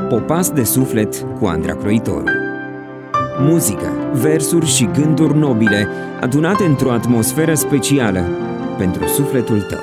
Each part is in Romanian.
Popas de suflet cu Andra Croitoru. Muzică, versuri și gânduri nobile adunate într-o atmosferă specială pentru sufletul tău.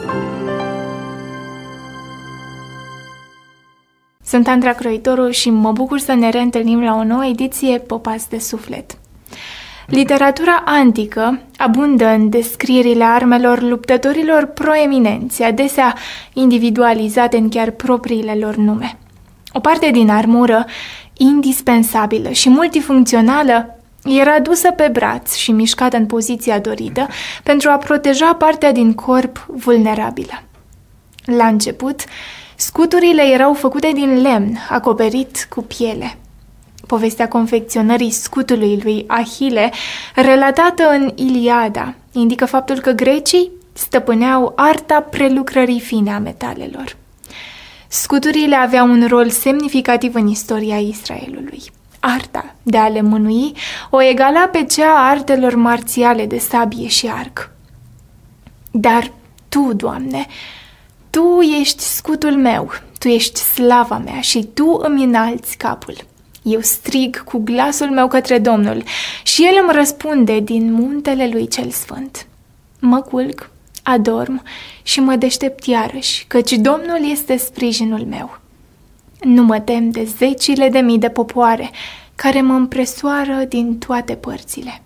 Sunt Andra Croitoru și mă bucur să ne reîntâlnim la o nouă ediție Popas de suflet. Literatura antică abundă în descrierile armelor luptătorilor proeminenți, adesea individualizate în chiar propriile lor nume. O parte din armură, indispensabilă și multifuncțională, era dusă pe braț și mișcată în poziția dorită pentru a proteja partea din corp vulnerabilă. La început, scuturile erau făcute din lemn, acoperit cu piele. Povestea confecționării scutului lui Ahile, relatată în Iliada, indică faptul că grecii stăpâneau arta prelucrării fine a metalelor. Scuturile aveau un rol semnificativ în istoria Israelului. Arta de a le mânui o egala pe cea a artelor marțiale de sabie și arc. Dar Tu, Doamne, Tu ești scutul meu, Tu ești slava mea și Tu îmi înalți capul. Eu strig cu glasul meu către Domnul și El îmi răspunde din muntele Lui cel Sfânt. Mă culc, adorm și mă deștept iarăși, căci Domnul este sprijinul meu. Nu mă tem de zecile de mii de popoare care mă împresoară din toate părțile.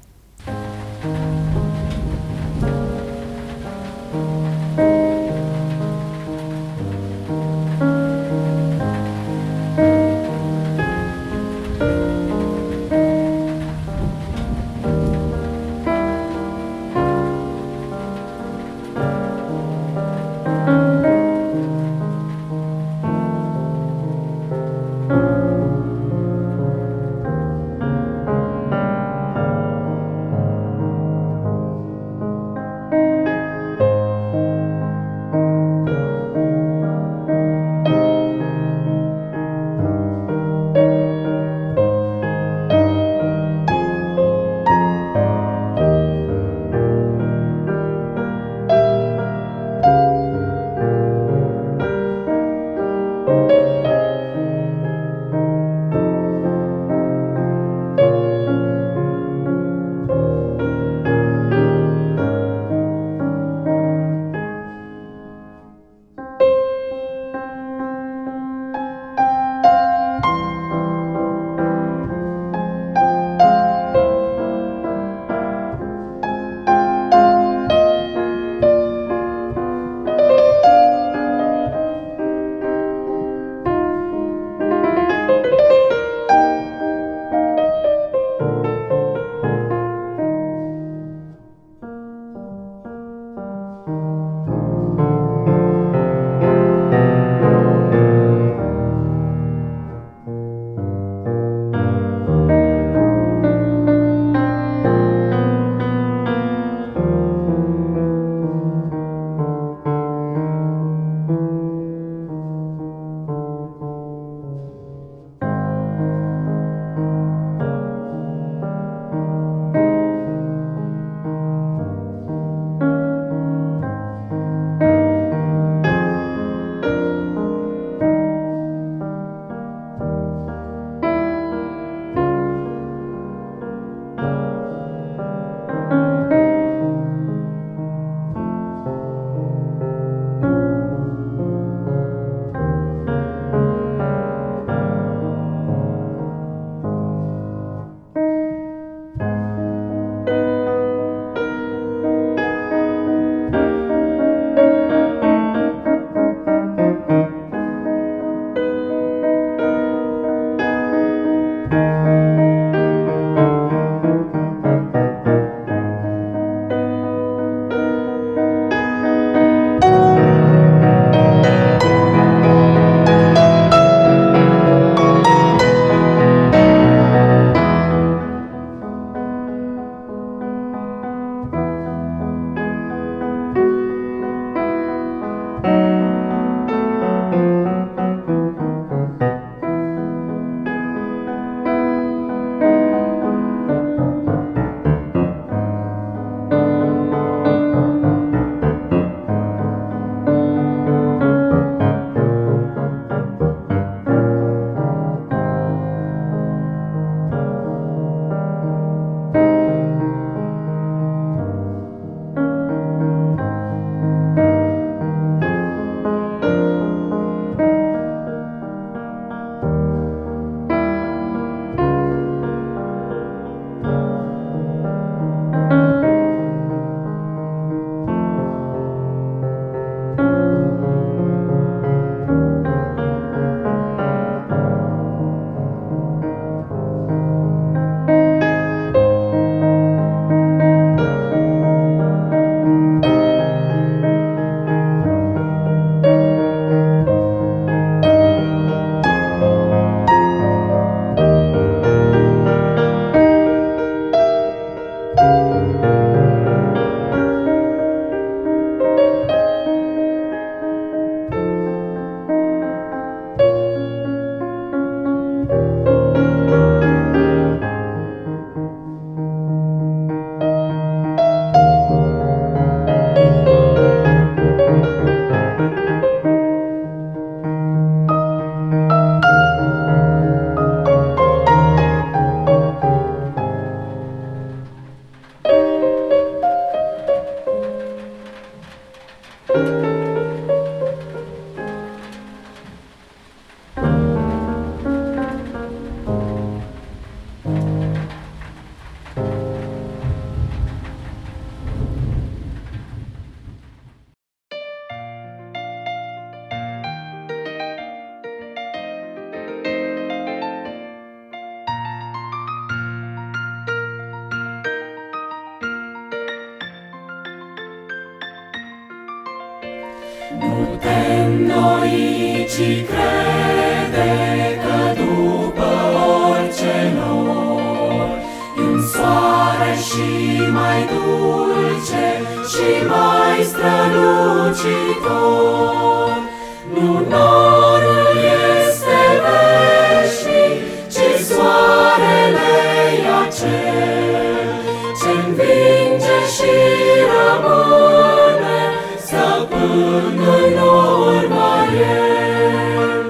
Nu te înnoi, ci crede că după orice nor e un soare și mai dulce și mai strălucitor. Nu norul este veșnic, ci soarele e acel ce învinge și rămâne stăpân în urma el.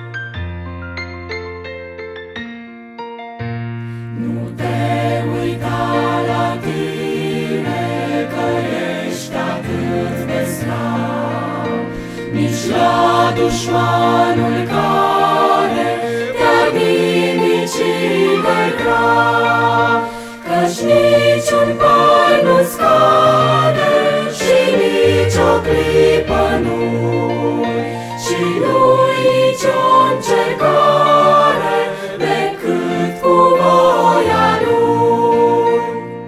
Nu te uita la tine că ești atât de slab, nici la dușmanul care te-ar nimici de grav, căci niciun păr nu scade și nici o clipă nu-i, și nu-i nicio încercare decât cu voia lui.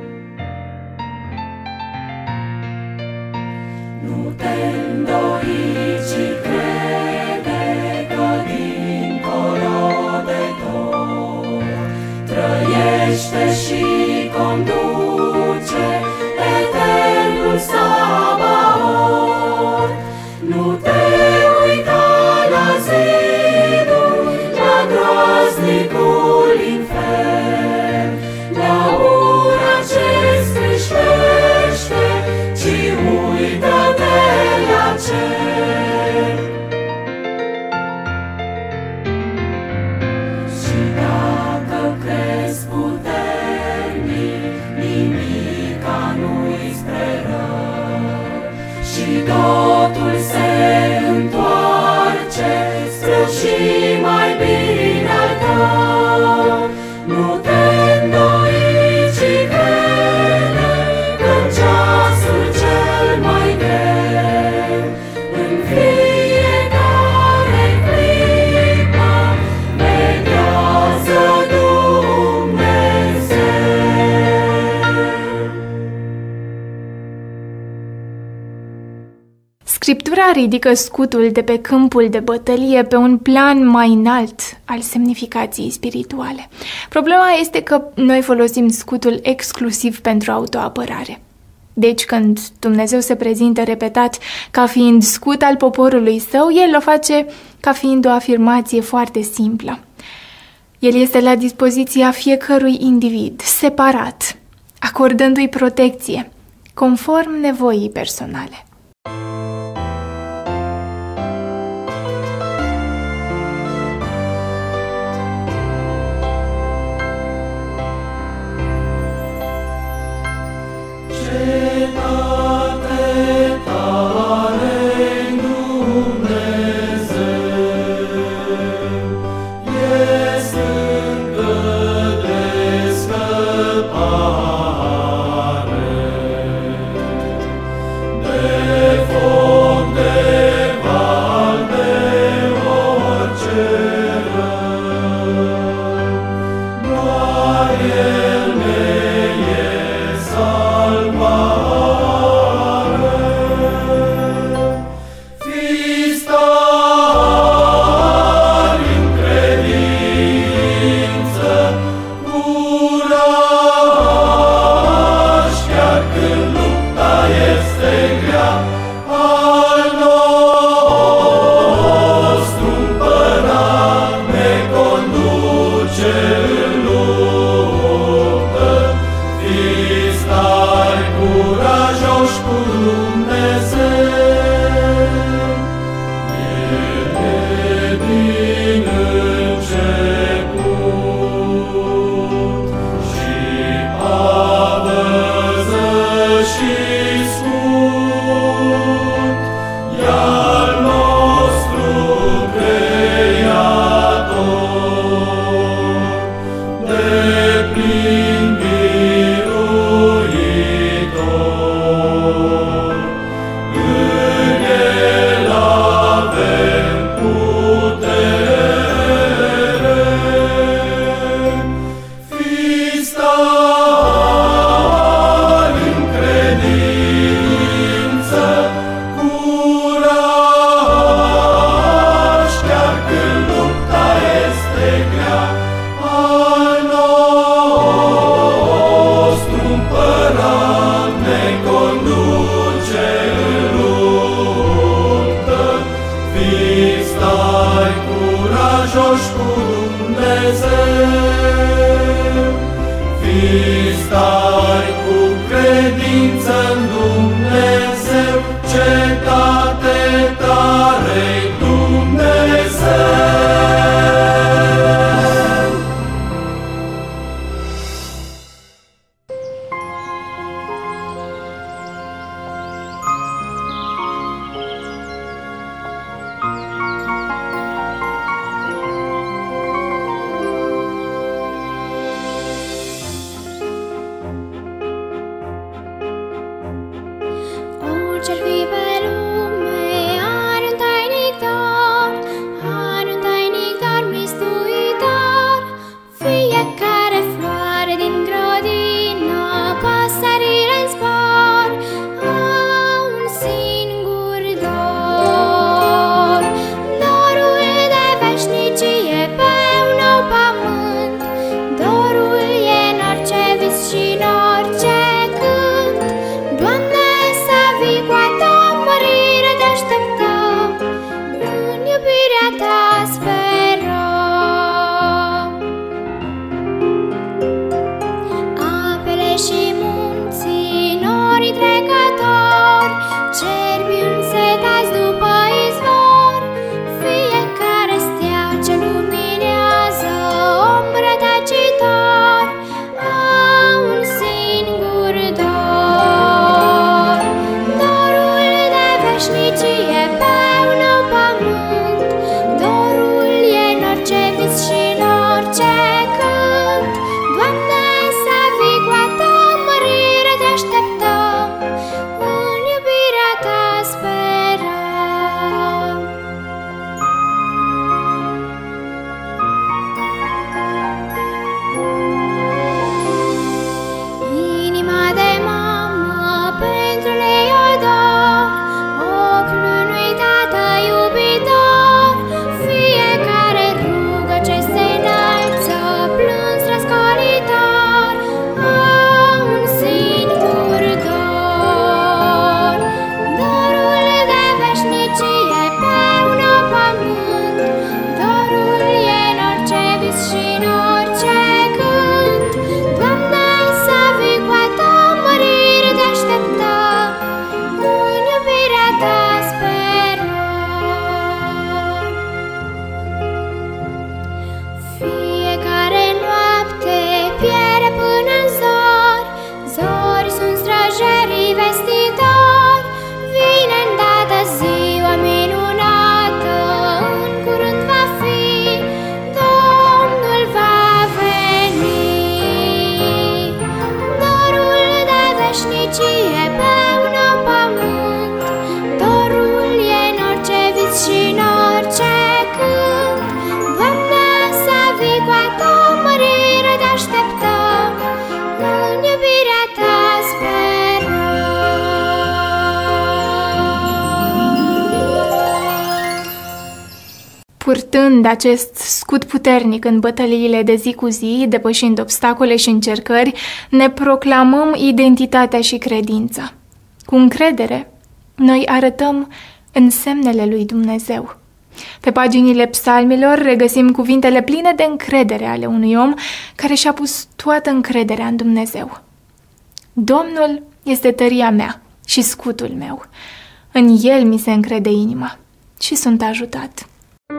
Nu te îndoi, ci crede că dincolo de tot trăiește și conduce eternul Sabaoth. Nu te uita la zidul, la groaznicul infern, la ura ce striștește, ci uită-te la cer. Și dacă crezi puternic, nimica nu-i spre rău, și totul se întoarce spre și mai bine al tău. Nu te îndoi, ci crede că-n ceasul cel mai greu, în fiecare clipă veghează Dumnezeu. Scriptura ridică scutul de pe câmpul de bătălie pe un plan mai înalt al semnificației spirituale. Problema este că noi folosim scutul exclusiv pentru autoapărare. Deci când Dumnezeu se prezintă repetat ca fiind scut al poporului său, El o face ca fiind o afirmație foarte simplă. El este la dispoziția fiecărui individ, separat, acordându-i protecție, conform nevoii personale. Fiți tari cu credință-n Dumnezeu, cetate tare-i Dumnezeu. Orice-ar fi pe lume, are un tainic dar mistuitor. Fiecare floare din grădină, păsările în zbor, au un singur dor. Dorul de veșnicie pe un nou pământ, dorul e în orice vis și în orice cânt. Doamne, să vii cu a ta mărire, te așteptăm, în iubirea ta sperăm. Apele și munții, norii trecători, cerbii însetați după izvor, fiecare stea ce luminează, ombră tacitor, au un singur dor. Dorul de veșnicie pe un nou pământ, dorul e în orice vis și în orice cânt. Doamne, să vii cu a ta mărire, te așteptăm, în iubirea ta sperăm. Inima de mamă pentru lei o dor, ochiul unui tată iubitor, fiecare rugă ce se înalță, plâns răscolitor, au un singur dor. Dorul de veșnicie pe un nou pământ, dorul e în orice vis și în orice cânt. Doamne, să vii cu a ta mărire, te așteptăm, în iubirea ta sperăm. Fiecare noapte pierde până în zori, zori sunt străjerii vestitori. Vine îndată ziua minunată, în curând va fi, Domnul va veni. Dorul de veșnicie pe un nou pământ, dorul e în orice vis și în orice cânt. Doamne, să vii cu a ta mărire, te așteptăm, în iubirea ta sperăm. Purtând acest scut puternic în bătăliile de zi cu zi, depășind obstacole și încercări, ne proclamăm identitatea și credința. Cu încredere, noi arătăm însemnele lui Dumnezeu. Pe paginile psalmilor regăsim cuvintele pline de încredere ale unui om care și-a pus toată încrederea în Dumnezeu. Domnul este tăria mea și scutul meu. În El mi se încrede inima și sunt ajutat.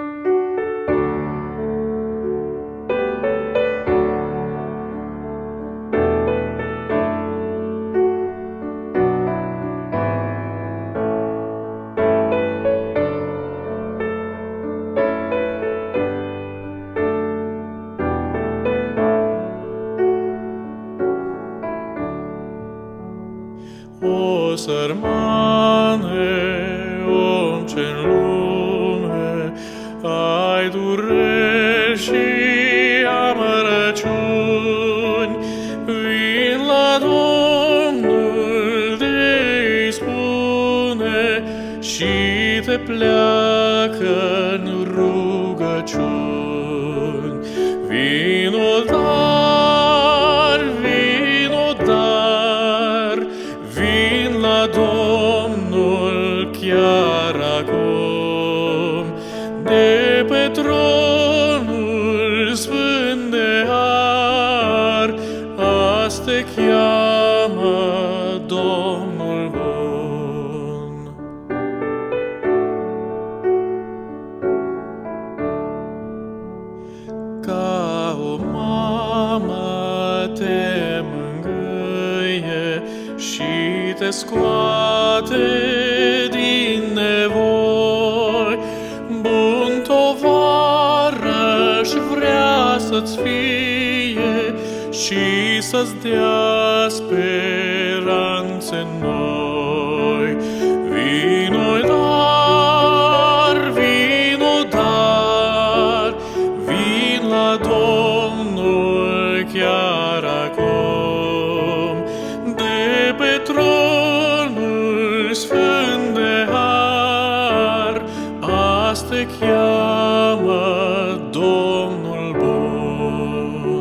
O sărmane, om ce-n lume, ai dureri și amărăciuni, vin la Domnul de-i spune și te pleacă-n rugăciuni. Vino dar, vino dar, vin la Domnul chiar acum, de pe tronul sfânt te mângâie și te scoate din nevoi. Bun tovarăș vrea să-ți fie și să-ți dea speranțe noi. Vino dar, vino dar, vin la Domnul chiar acum. De pe tronul sfânt de har, azi te cheamă Domnul bun.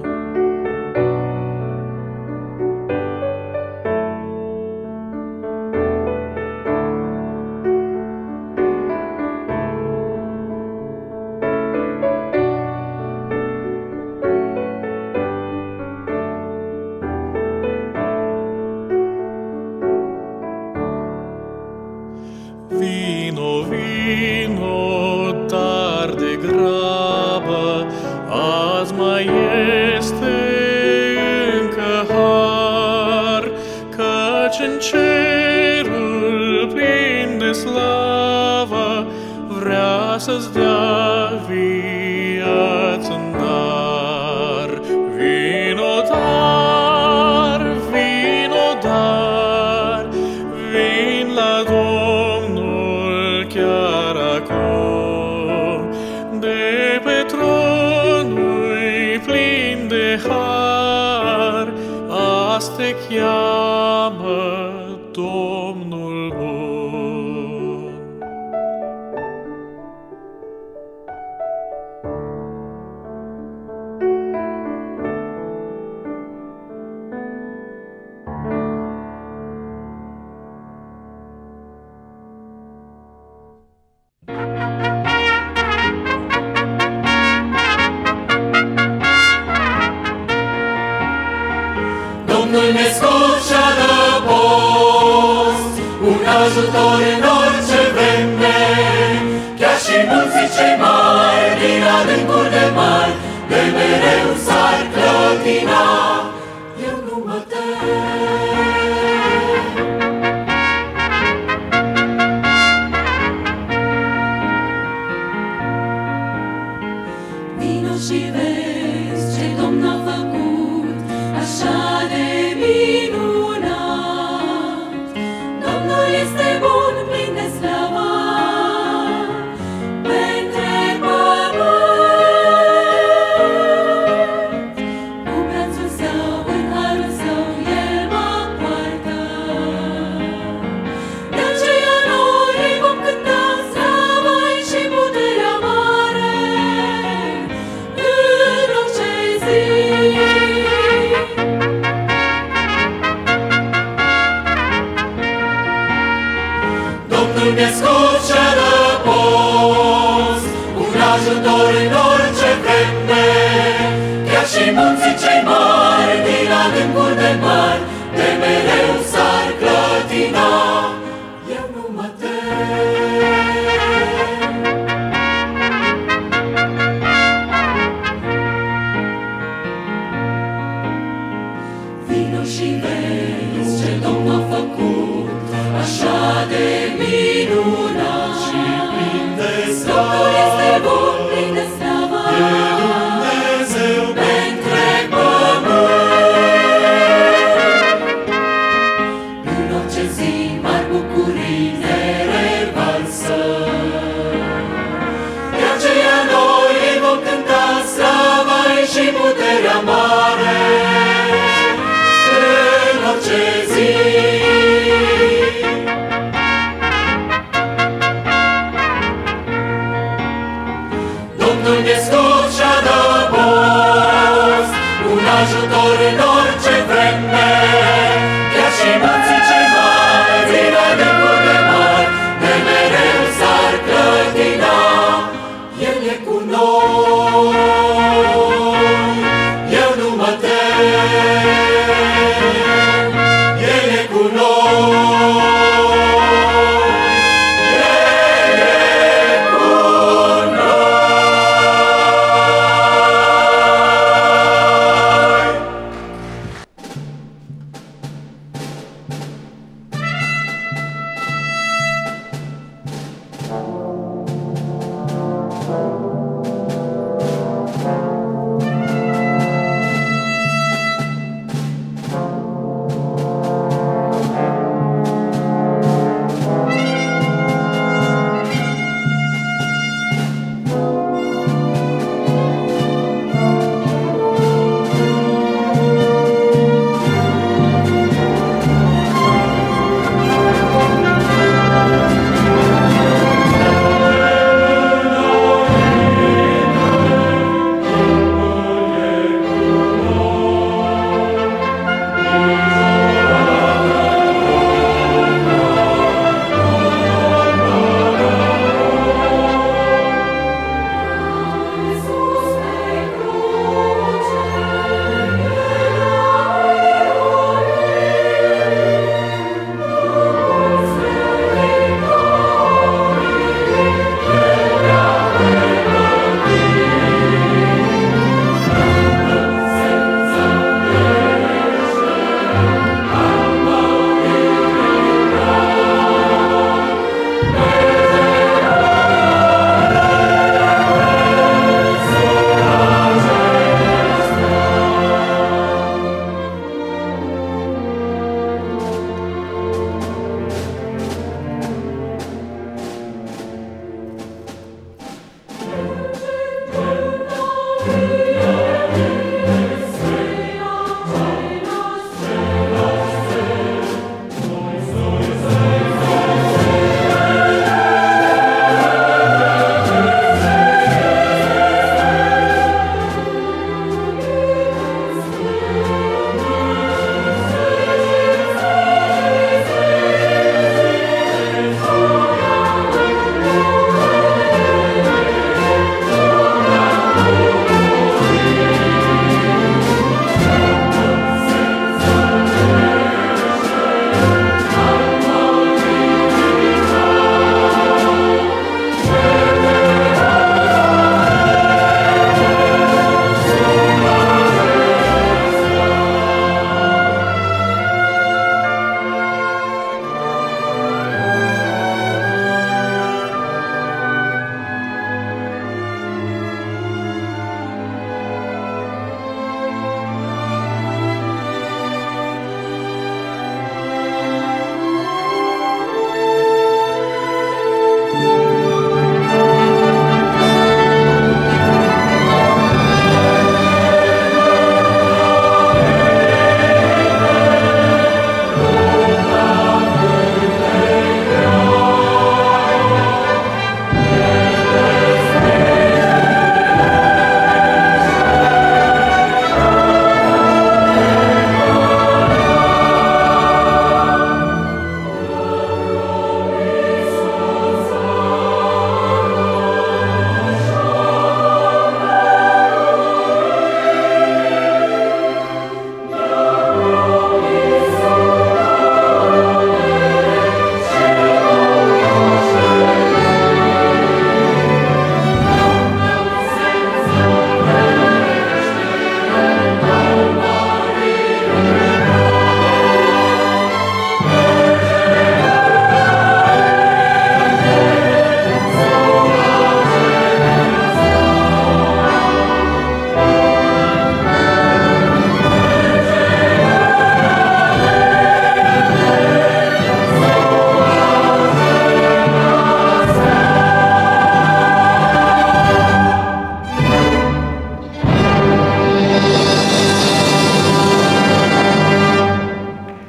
Vino, vino, dar de grabă, azi mai este încă har, căci în cerul plin de slavă vrea să-ți dea viață în dar. Vino dar, vino dar, vin la Domnul chiar acum. De pe tronul plin de har, azi te cheamă Domnul bun. Domnul ne scot și adăpost, un ajutor în orice vreme. Chiar și munții cei mari, din adâncuri de mari, de mereu s-ar clătina. Eu nu mă tem. Vino și vezi ce Domn a făcut, așa de minunat. Domnul este bun, plin de slavă, pe întreg pământ. Cu brațul său, în harul său, El mă poartă. De aceea noi îi vom cânta slava-i și puterea mare în orice zi. Domnul ne scot și adăpost, un ajutor în orice vreme. Chiar și munții cei mari, din adâncuri de mari, de mereu s-ar clătina. Eu nu mă tem. Vino și vezi ce Domn a făcut, așa de minunat. Și plin de Domnul este bun, plin de slavă, e Dumnezeu pe întreg pământ.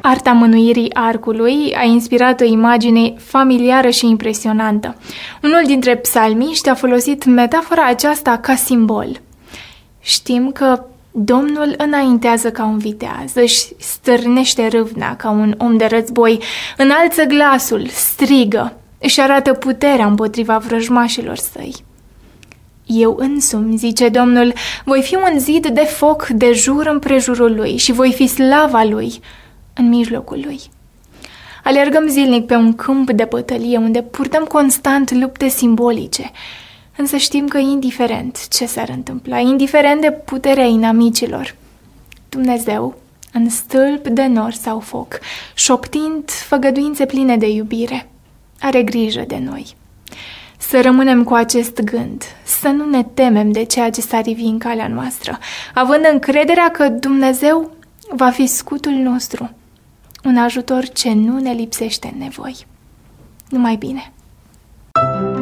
Arta mânuirii arcului a inspirat o imagine familiară și impresionantă. Unul dintre psalmiști a folosit metafora aceasta ca simbol. Știm că Domnul înaintează ca un viteaz, își stârnește râvna ca un om de război, înalță glasul, strigă, își arată puterea împotriva vrăjmașilor săi. Eu însumi, zice Domnul, voi fi un zid de foc de jur împrejurul lui și voi fi slava lui în mijlocul lui. Alergăm zilnic pe un câmp de bătălie unde purtăm constant lupte simbolice, însă știm că indiferent ce s-ar întâmpla, indiferent de puterea inamicilor, Dumnezeu, în stâlp de nor sau foc, șoptind făgăduințe pline de iubire, are grijă de noi. Să rămânem cu acest gând, să nu ne temem de ceea ce s-ar ivi în calea noastră, având încrederea că Dumnezeu va fi scutul nostru, un ajutor ce nu ne lipsește în nevoi. Numai bine!